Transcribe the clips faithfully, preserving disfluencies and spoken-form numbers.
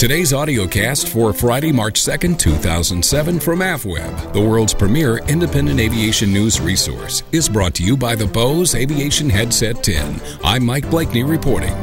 Today's audiocast for Friday, March second, two thousand seven from AvWeb, the world's premier independent aviation news resource, is brought to you by the Bose Aviation Headset ten. I'm Mike Blakeney reporting.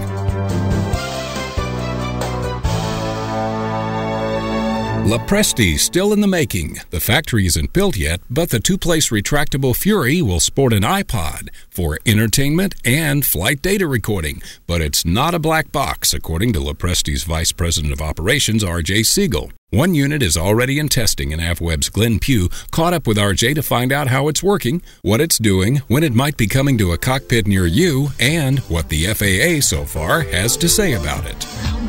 Lopresti still in the making. The factory isn't built yet, but the two-place retractable Fury will sport an iPod for entertainment and flight data recording. But it's not a black box, according to Lopresti's Vice President of Operations, R J Siegel. One unit is already in testing, and AvWeb's Glenn Pugh caught up with R J to find out how it's working, what it's doing, when it might be coming to a cockpit near you, and what the F A A so far has to say about it.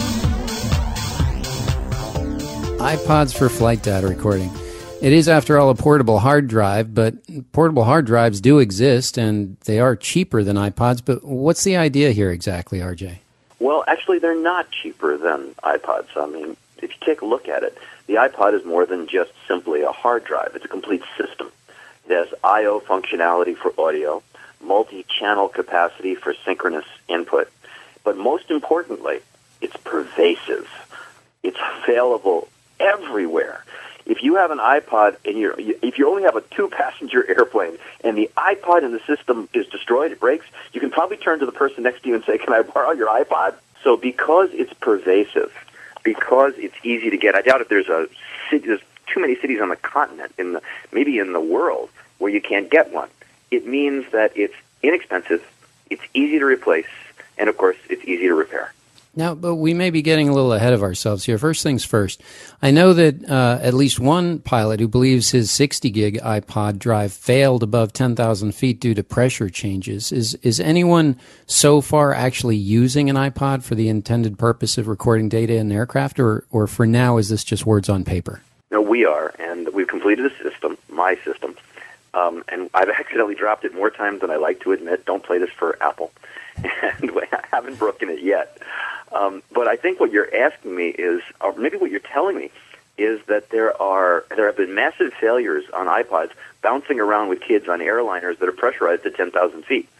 iPods for flight data recording. It is, after all, a portable hard drive, but portable hard drives do exist, and they are cheaper than iPods. But what's the idea here exactly, R J? Well, actually, they're not cheaper than iPods. I mean, if you take a look at it, the iPod is more than just simply a hard drive. It's a complete system. It has I O functionality for audio, multi-channel capacity for synchronous input, but most importantly, it's pervasive. It's available everywhere. If you have an iPod and you're, if you only have a two-passenger airplane and the iPod in the system is destroyed, it breaks, you can probably turn to the person next to you and say, "Can I borrow your iPod?" So because it's pervasive, because it's easy to get, I doubt if there's a city, there's too many cities on the continent, in the maybe in the world, where you can't get one. It means that it's inexpensive, it's easy to replace, and of course, it's easy to repair. Now, but we may be getting a little ahead of ourselves here. First things first, I know that uh, at least one pilot who believes his sixty gig iPod drive failed above ten thousand feet due to pressure changes. Is is anyone so far actually using an iPod for the intended purpose of recording data in an aircraft, or, or for now is this just words on paper? No, we are, and we've completed a system, my system, um, and I've accidentally dropped it more times than I like to admit. Don't play this for Apple, and I haven't broken it yet. Um, but I think what you're asking me is, or maybe what you're telling me, is that there are there have been massive failures on iPods bouncing around with kids on airliners that are pressurized at ten thousand feet.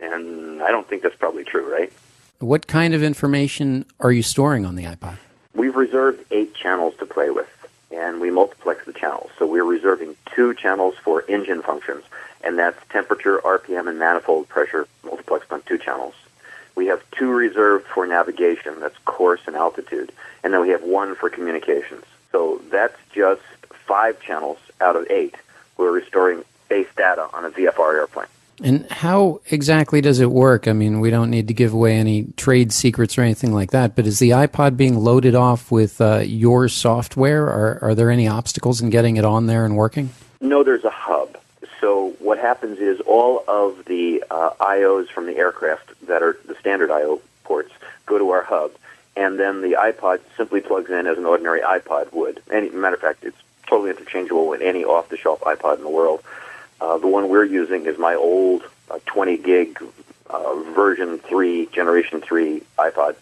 And I don't think that's probably true, right? What kind of information are you storing on the iPod? We've reserved eight channels to play with, and we multiplex the channels. So we're reserving two channels for engine functions, and that's temperature, R P M, and manifold pressure multiplexed on two channels. We have two reserved for navigation, that's course and altitude, and then we have one for communications. So that's just five channels out of eight. We're restoring base data on a V F R airplane. And how exactly does it work? I mean, we don't need to give away any trade secrets or anything like that, but is the iPod being loaded off with uh, your software? Are, are there any obstacles in getting it on there and working? No, there's a hub. So what happens is all of the uh, I Os from the aircraft that are the standard I O ports go to our hub, and then the iPod simply plugs in as an ordinary iPod would. Any matter of fact, it's totally interchangeable with any off-the-shelf iPod in the world. Uh, the one we're using is my old uh, twenty gig uh, version three, generation three iPod,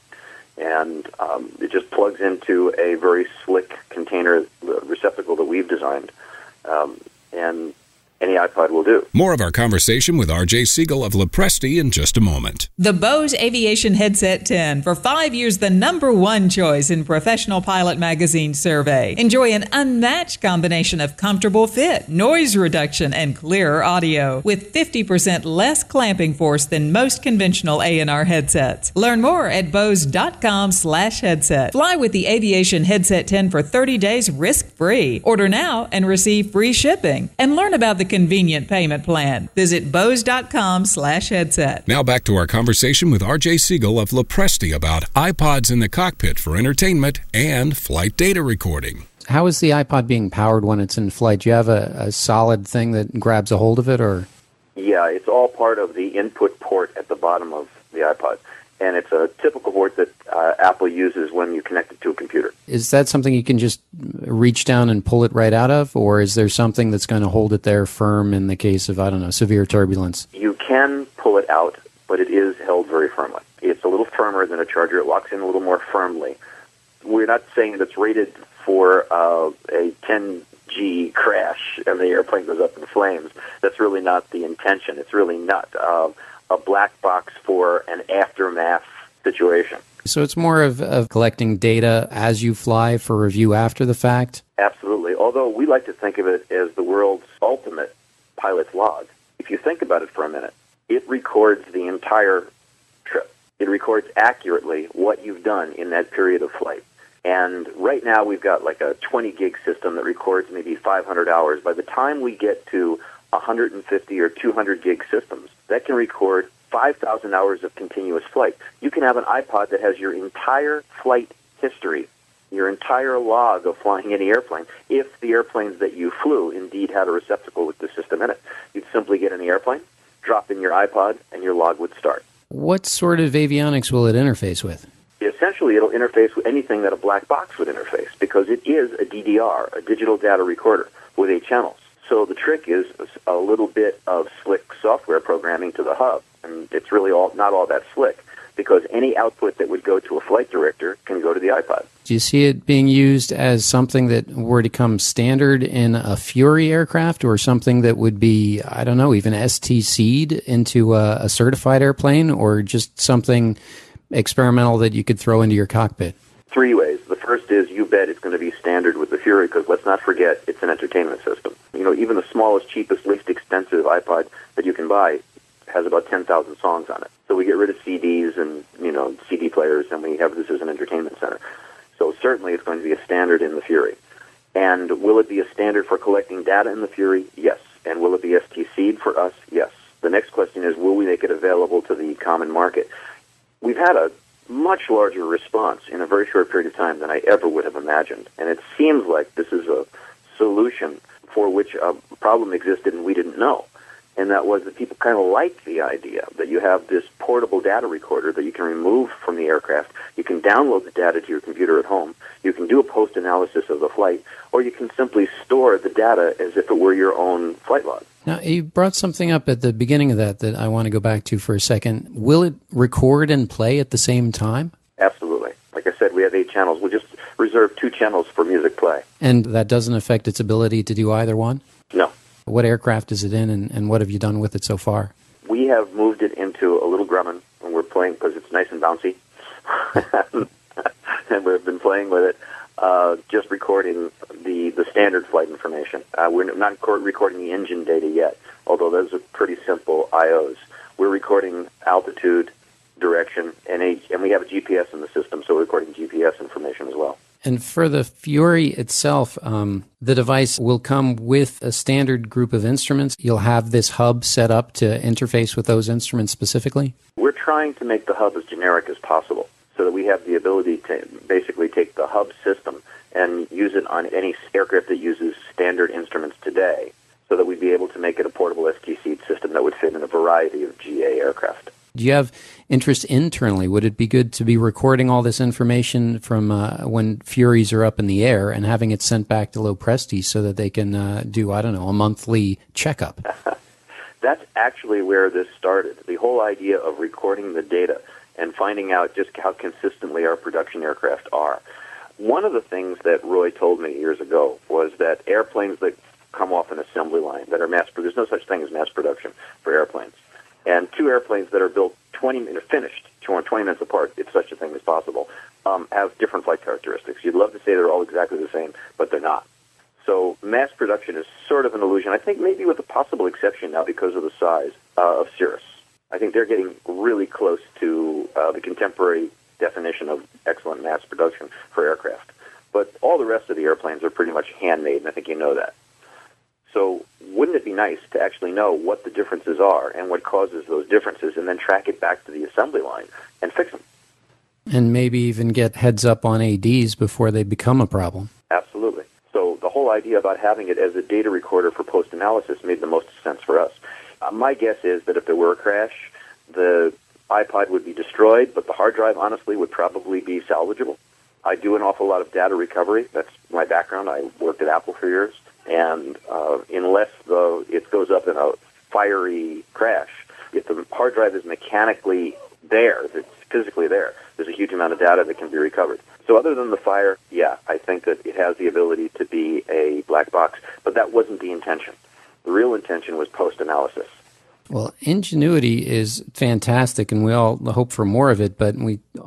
and um, it just plugs into a very slick container receptacle that we've designed, um, and any iPod will do. More of our conversation with R J Siegel of Lopresti in just a moment. The Bose Aviation Headset ten, for five years the number one choice in Professional Pilot Magazine survey. Enjoy an unmatched combination of comfortable fit, noise reduction, and clearer audio with fifty percent less clamping force than most conventional A and R headsets. Learn more at bose.com slash headset. Fly with the Aviation Headset ten for thirty days risk-free. Order now and receive free shipping. And learn about the convenient payment plan. Visit bose.com slash headset. Now back to our conversation with R J Siegel of Lopresti about iPods in the cockpit for entertainment and flight data recording. How is the iPod being powered when it's in flight? Do you have a, a solid thing that grabs a hold of it, or? Yeah, it's all part of the input port at the bottom of the iPod. And it's a typical port that uh, Apple uses when you connect it to a computer. Is that something you can just reach down and pull it right out of, or is there something that's going to hold it there firm in the case of, I don't know, severe turbulence? You can pull it out, but it is held very firmly. It's a little firmer than a charger. It locks in a little more firmly. We're not saying that it's rated for uh, a ten G crash and the airplane goes up in flames. That's really not the intention. It's really not uh, a black box for an aftermath situation. So it's more of, of collecting data as you fly for review after the fact? Absolutely, although we like to think of it as the world's ultimate pilot's log. If you think about it for a minute, it records the entire trip. It records accurately what you've done in that period of flight. And right now we've got like a twenty gig system that records maybe five hundred hours. By the time we get to one hundred fifty or two hundred gig systems, that can record five thousand hours of continuous flight. You can have an iPod that has your entire flight history, your entire log of flying any airplane, if the airplanes that you flew indeed had a receptacle with the system in it. You'd simply get in the airplane, drop in your iPod, and your log would start. What sort of avionics will it interface with? Essentially, it'll interface with anything that a black box would interface, because it is a D D R, a digital data recorder, with eight channels. So the trick is a little bit of slick software programming to the hub, and it's really all not all that slick, because any output that would go to a flight director can go to the iPod. Do you see it being used as something that were to come standard in a Fury aircraft, or something that would be, I don't know, even S T C'd into a, a certified airplane, or just something experimental that you could throw into your cockpit? Three ways. The first is, you bet it's going to be standard with the Fury, because let's not forget, it's an entertainment system. You know, even the smallest, cheapest, least expensive iPod that you can buy has about ten thousand songs on it. So we get rid of C Ds and, you know, C D players, and we have this as an entertainment center. So certainly it's going to be a standard in the Fury. And will it be a standard for collecting data in the Fury? Yes. And will it be S T C'd for us? Yes. The next question is, will we make it available to the common market? We've had a much larger response in a very short period of time than I ever would have imagined. And it seems like this is a solution for which a problem existed and we didn't know. And that was that people kind of liked the idea that you have this portable data recorder that you can remove from the aircraft. You can download the data to your computer at home. You can do a post-analysis of the flight, or you can simply store the data as if it were your own flight log. Now, you brought something up at the beginning of that that I want to go back to for a second. Will it record and play at the same time? Absolutely. Like I said, we have eight channels. We'll just reserve two channels for music play. And that doesn't affect its ability to do either one? No. What aircraft is it in, and, and what have you done with it so far? We have moved it into a little Grumman, and we're playing because it's nice and bouncy. And we've been playing with it, uh, just recording the, the standard flight information. Uh, we're not recording the engine data yet, although those are pretty simple I Os. We're recording altitude, direction, and, a, and we have a G P S in the system, so we're recording G P S information as well. And for the Fury itself, um, the device will come with a standard group of instruments. You'll have this hub set up to interface with those instruments specifically? We're trying to make the hub as generic as possible so that we have the ability to basically take the hub system and use it on any aircraft that uses standard instruments today, so that we'd be able to make it a portable S T C system that would fit in a variety of G A aircraft. Do you have interest internally? Would it be good to be recording all this information from uh, when Furies are up in the air and having it sent back to Lopresti so that they can uh, do, I don't know, a monthly checkup? That's actually where this started. The whole idea of recording the data and finding out just how consistently our production aircraft are. One of the things that Roy told me years ago was that airplanes that come off an assembly line that are mass, there's no such thing as mass production for airplanes. And two airplanes that are built twenty minutes, finished twenty minutes apart, if such a thing is possible, um, have different flight characteristics. You'd love to say they're all exactly the same, but they're not. So mass production is sort of an illusion. I think maybe with a possible exception now because of the size uh, of Cirrus. I think they're getting really close to uh, the contemporary definition of excellent mass production for aircraft. But all the rest of the airplanes are pretty much handmade, and I think you know that. So wouldn't it be nice to actually know what the differences are and what causes those differences, and then track it back to the assembly line and fix them? And maybe even get heads up on A Ds before they become a problem. Absolutely. So the whole idea about having it as a data recorder for post-analysis made the most sense for us. Uh, my guess is that if there were a crash, the iPod would be destroyed, but the hard drive, honestly, would probably be salvageable. I do an awful lot of data recovery. That's my background. I worked at Apple for years. And uh, unless the, it goes up in a fiery crash, if the hard drive is mechanically there, if it's physically there, there's a huge amount of data that can be recovered. So other than the fire, yeah, I think that it has the ability to be a black box. But that wasn't the intention. The real intention was post-analysis. Well, Ingenuity is fantastic, and we all hope for more of it, but we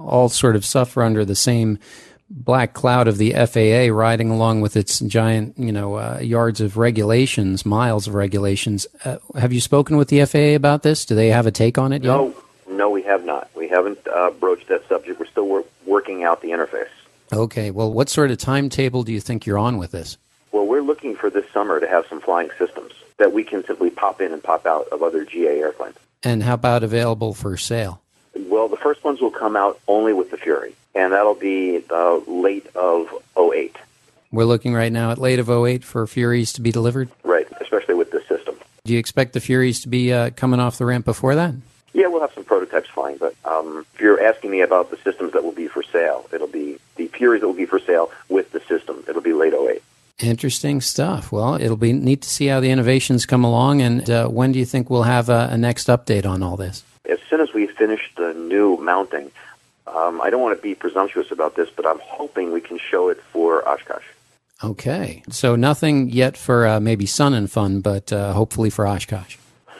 all sort of suffer under the same black cloud of the F A A riding along with its giant, you know, uh, yards of regulations, miles of regulations. Uh, have you spoken with the F A A about this? Do they have a take on it yet? No, no, we have not. We haven't uh, broached that subject. We're still wor- working out the interface. Okay. Well, what sort of timetable do you think you're on with this? Well, we're looking for this summer to have some flying systems that we can simply pop in and pop out of other G A airplanes. And how about available for sale? Well, the first ones will come out only with the Fury, and that'll be uh, late of oh eight. We're looking right now at late of oh eight for Furies to be delivered? Right, especially with this system. Do you expect the Furies to be uh, coming off the ramp before that? Yeah, we'll have some prototypes flying, but um, if you're asking me about the systems that will be for sale, it'll be the Furies that will be for sale with the system. It'll be late oh eight. Interesting stuff. Well, it'll be neat to see how the innovations come along, and uh, when do you think we'll have a, a next update on all this? As soon as we finish the new mounting, um, I don't want to be presumptuous about this, but I'm hoping we can show it for Oshkosh. Okay. So nothing yet for uh, maybe Sun and Fun, but uh, hopefully for Oshkosh.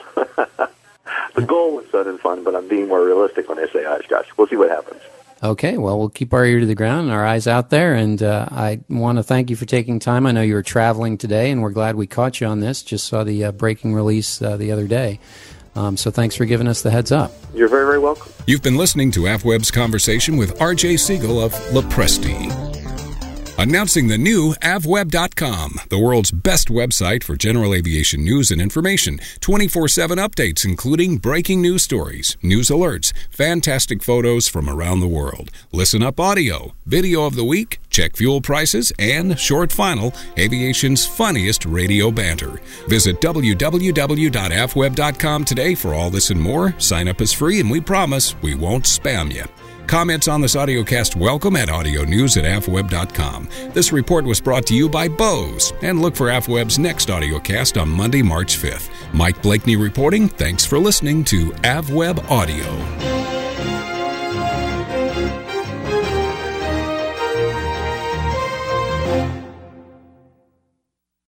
The goal was Sun and Fun, but I'm being more realistic when I say Oshkosh. We'll see what happens. Okay, well, we'll keep our ear to the ground and our eyes out there, and uh, I want to thank you for taking time. I know you were traveling today, and we're glad we caught you on this. Just saw the uh, breaking release uh, the other day. Um, so thanks for giving us the heads up. You're very, very welcome. You've been listening to AvWeb's conversation with R J Siegel of Lopresti. Announcing the new avweb dot com, the world's best website for general aviation news and information. twenty-four seven updates, including breaking news stories, news alerts, fantastic photos from around the world, listen up audio, video of the week, check fuel prices, and Short Final, aviation's funniest radio banter. Visit w w w dot avweb dot com today for all this and more. Sign up is free, and we promise we won't spam you. Comments on this audiocast welcome at audio news at avweb dot com. This report was brought to you by Bose, and look for AvWeb's next audiocast on Monday, March fifth. Mike Blakeney reporting. Thanks for listening to AvWeb Audio.